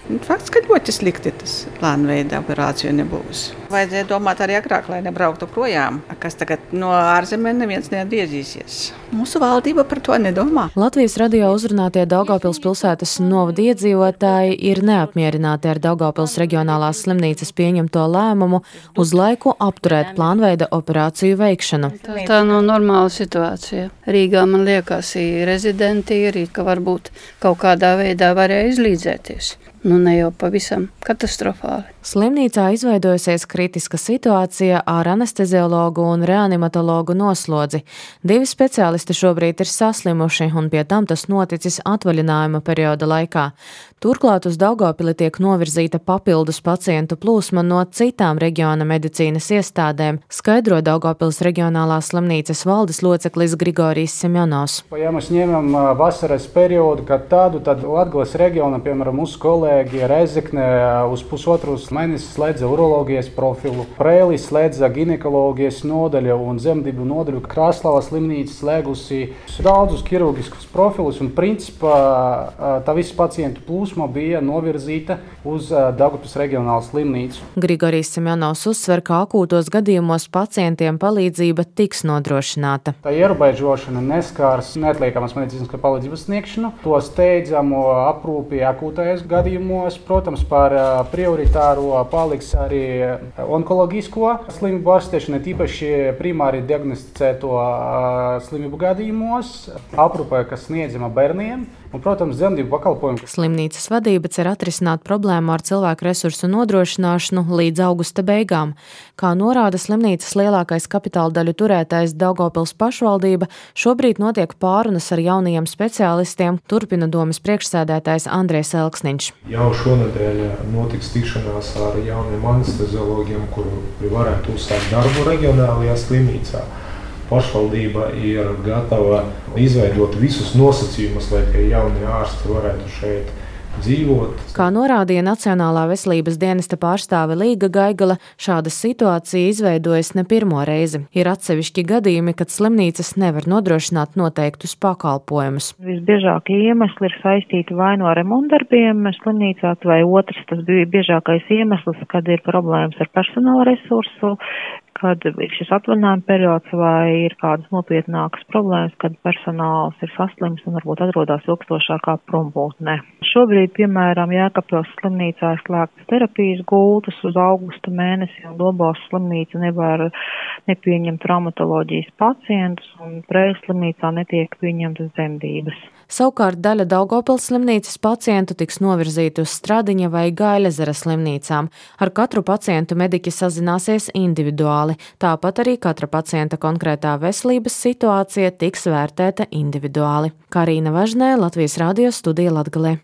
Fakts, ka ļoti slikti tas plānveida operācija nebūs. Vajadzēja domāt arī agrāk, lai nebrauktu projām, kas tagad no ārzemēm neviens neatgriezīsies. Mūsu valdība par to nedomā. Latvijas radio uzrunātie Daugavpils pilsētas novada iedzīvotāji ir neapmierināti ar Daugavpils reģionālās slimnīcas pieņemto lēmumu uz laiku apturēt plānveida operāciju veikšanu. Tā nav normāla situācija. Rīgā, man liekas, ir rezidenti, ka varbūt kaut kādā veidā varēja izlīdzēties. Ne jau pavisam katastrofāli. Slimnīcā izveidojusies kritiska situācija ar anesteziologu un reanimatologu noslodzi. 2 speciālisti šobrīd ir saslimuši, un pie tam tas noticis atvaļinājuma perioda laikā. Turklāt uz Daugavpili tiek novirzīta papildus pacientu plūsma no citām reģiona medicīnas iestādēm, skaidro Daugavpils reģionālās slimnīcas valdes loceklis Grigorijs Semjonovs. Ja mēs ņemam vasaras periodu, kad tad Latgales reģiona, piemēram, mūsu kolēģi Rezekne uz pusotros mēnesis slēdza uroloģijas profilu, Prēlis slēdza ginekoloģijas nodaļu un zemdību nodaļu. Krāslavas slimnīca slēgusi daudzus ķirurģiskus profilus un principā tā visa pacientu plūsma bija novirzīta uz Daugavpils reģionālu slimnīcu. Grigorijs Semjonovs uzsver, ka akūtos gadījumos pacientiem palīdzība tiks nodrošināta. Tā ierobežošana neskārs neatliekamas medicīnas palīdzības sniegšanu, to steidzamu aprūpi akūtajos gadījumos. Protams, par prioritāro paliks arī onkoloģisko slimību ārstēšana, tīpaši primāri diagnosticēto slimību gadījumos, aprūpe, kas sniedzama bērniem. Un, protams, dzemdību pakalpojumi. Slimnīcas vadība cer atrisināt problēmu ar cilvēku resursu nodrošināšanu līdz augusta beigām. Kā norāda slimnīcas lielākais kapitāla daļu turētājs Daugavpils pašvaldība, šobrīd notiek pārunas ar jaunajiem speciālistiem, turpina domes priekšsēdētājs Andrejs Elksniņš. Jau šonedēļ notiks tikšanās ar jauniem anesteziologiem, kuri varētu uzsākt darbu reģionālajā slimnīcā. Pašvaldība ir gatava izveidot visus nosacījumus, lai tie jaunie ārsti varētu šeit dzīvot. Kā norādīja Nacionālā veselības dienesta pārstāve Līga Gaigala, šāda situācija izveidojas ne pirmo reizi. Ir atsevišķi gadījumi, kad slimnīcas nevar nodrošināt noteiktus pakalpojumus. Visbiežākie iemesli ir saistīti vai no remontdarbiem slimnīcā, vai otrs, tas bija biežākais iemesls, kad ir problēmas ar personāla resursu, kad ir šis atvaļinājuma periods vai ir kādas nopietnākas problēmas, kad personāls ir saslims un varbūt atrodas ilgstošākā prombūtnē. Šobrīd, piemēram, Jēkabpils slimnīcā ir slēgtas terapijas gultas uz augusta mēnesi, un Dobos slimnīca nevar nepieņemt traumatoloģijas pacientus, un Prēļas slimnīcā netiek pieņemtas dzemdības. Savukārt daļa Daugavpils slimnīcas pacientu tiks novirzīti uz Stradiņa vai Gaiļezera slimnīcām. Ar katru pacientu mediķi sazināsies individuāli. Tāpat arī katra pacienta konkrētā veselības situācija tiks vērtēta individuāli. Karīna Važnē, Latvijas radio studija Latgalē.